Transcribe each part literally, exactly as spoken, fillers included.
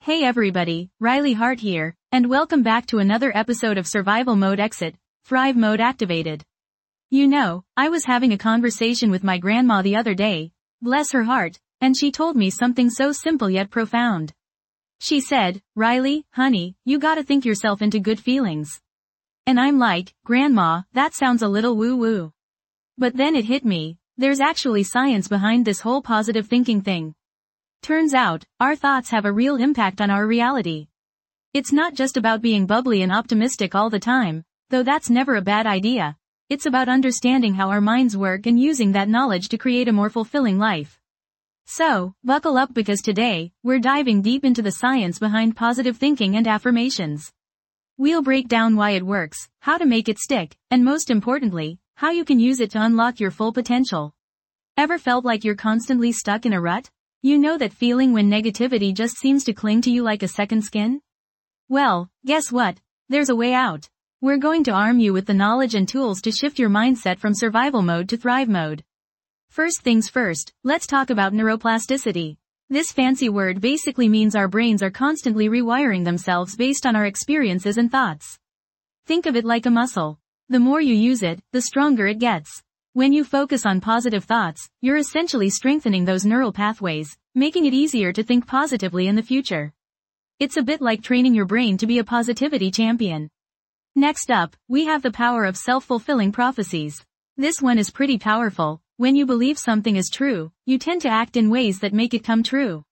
Hey everybody, Riley Hart here, and welcome back to another episode of Survival Mode Exit, Thrive Mode Activated. You know, I was having a conversation with my grandma the other day, bless her heart, and she told me something so simple yet profound. She said, Riley, honey, you gotta think yourself into good feelings. And I'm like, Grandma, that sounds a little woo-woo. But then it hit me, there's actually science behind this whole positive thinking thing. Turns out, our thoughts have a real impact on our reality. It's not just about being bubbly and optimistic all the time, though that's never a bad idea. It's about understanding how our minds work and using that knowledge to create a more fulfilling life. So, buckle up because today, we're diving deep into the science behind positive thinking and affirmations. We'll break down why it works, how to make it stick, and most importantly, how you can use it to unlock your full potential. Ever felt like you're constantly stuck in a rut? You know that feeling when negativity just seems to cling to you like a second skin? Well, guess what? There's a way out. We're going to arm you with the knowledge and tools to shift your mindset from survival mode to thrive mode. First things first, let's talk about neuroplasticity. This fancy word basically means our brains are constantly rewiring themselves based on our experiences and thoughts. Think of it like a muscle. The more you use it, the stronger it gets. When you focus on positive thoughts, you're essentially strengthening those neural pathways, making it easier to think positively in the future. It's a bit like training your brain to be a positivity champion. Next up, we have the power of self-fulfilling prophecies. This one is pretty powerful. When you believe something is true, you tend to act in ways that make it come true.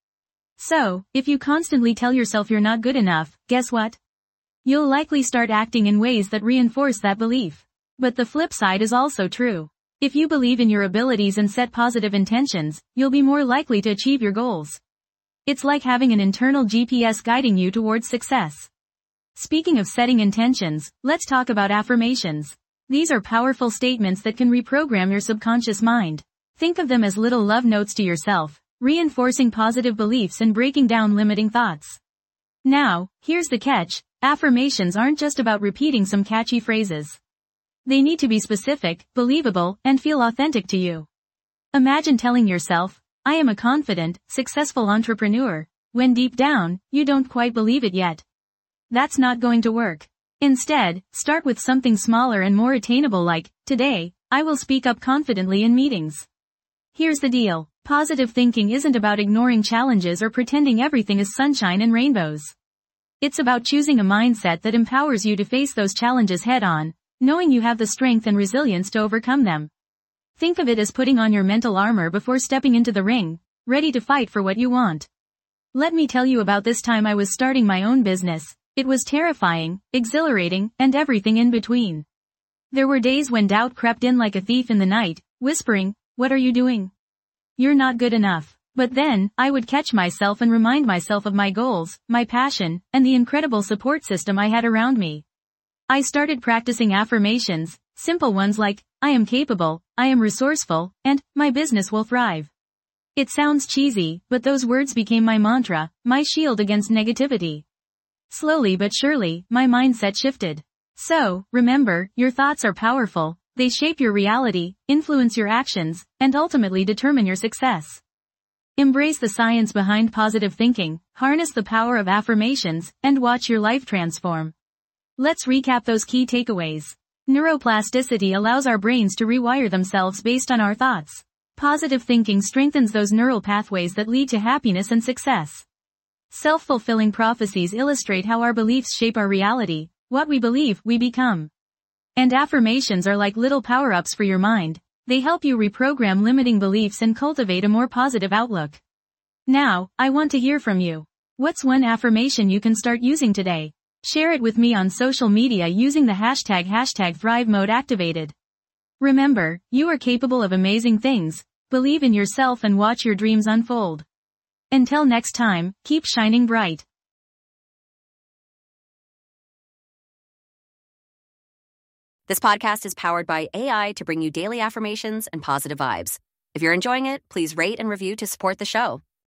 So, if you constantly tell yourself you're not good enough, guess what? You'll likely start acting in ways that reinforce that belief. But the flip side is also true. If you believe in your abilities and set positive intentions, you'll be more likely to achieve your goals. It's like having an internal G P S guiding you towards success. Speaking of setting intentions, let's talk about affirmations. These are powerful statements that can reprogram your subconscious mind. Think of them as little love notes to yourself, reinforcing positive beliefs and breaking down limiting thoughts. Now, here's the catch. Affirmations aren't just about repeating some catchy phrases. They need to be specific, believable, and feel authentic to you. Imagine telling yourself, I am a confident, successful entrepreneur, when deep down, you don't quite believe it yet. That's not going to work. Instead, start with something smaller and more attainable like, today, I will speak up confidently in meetings. Here's the deal. Positive thinking isn't about ignoring challenges or pretending everything is sunshine and rainbows. It's about choosing a mindset that empowers you to face those challenges head-on, knowing you have the strength and resilience to overcome them. Think of it as putting on your mental armor before stepping into the ring, ready to fight for what you want. Let me tell you about this time I was starting my own business. It was terrifying, exhilarating, and everything in between. There were days when doubt crept in like a thief in the night, whispering, what are you doing? You're not good enough. But then, I would catch myself and remind myself of my goals, my passion, and the incredible support system I had around me. I started practicing affirmations, simple ones like, I am capable, I am resourceful, and, my business will thrive. It sounds cheesy, but those words became my mantra, my shield against negativity. Slowly but surely, my mindset shifted. So, remember, your thoughts are powerful, they shape your reality, influence your actions, and ultimately determine your success. Embrace the science behind positive thinking, harness the power of affirmations, and watch your life transform. Let's recap those key takeaways. Neuroplasticity allows our brains to rewire themselves based on our thoughts. Positive thinking strengthens those neural pathways that lead to happiness and success. Self-fulfilling prophecies illustrate how our beliefs shape our reality. What we believe, we become. And affirmations are like little power-ups for your mind. They help you reprogram limiting beliefs and cultivate a more positive outlook. Now, I want to hear from you. What's one affirmation you can start using today? Share it with me on social media using the hashtag hashtag Thrive Mode Activated. Remember, you are capable of amazing things. Believe in yourself and watch your dreams unfold. Until next time, keep shining bright. This podcast is powered by A I to bring you daily affirmations and positive vibes. If you're enjoying it, please rate and review to support the show.